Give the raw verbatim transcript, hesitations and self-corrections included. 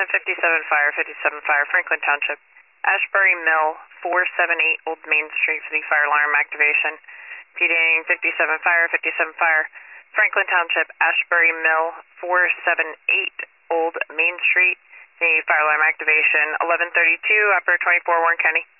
fifty-seven Fire, fifty-seven Fire, Franklin Township, Ashbury Mill, four seven eight Old Main Street for the fire alarm activation. Repeating, fifty-seven Fire, fifty-seven Fire, Franklin Township, Ashbury Mill, four seven eight Old Main Street. The fire alarm activation, eleven thirty-two, Upper twenty-four, Warren County.